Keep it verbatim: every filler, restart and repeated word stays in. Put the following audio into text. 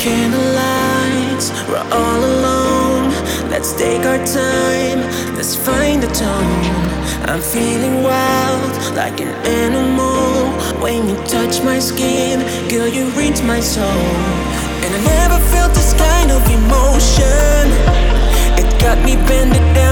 candlelights, we're all alone. Let's take our time, let's find the tone. I'm feeling wild, like an animal. When you touch my skin, girl, you reach my soul. And I never felt this kind of emotion. It got me bending down.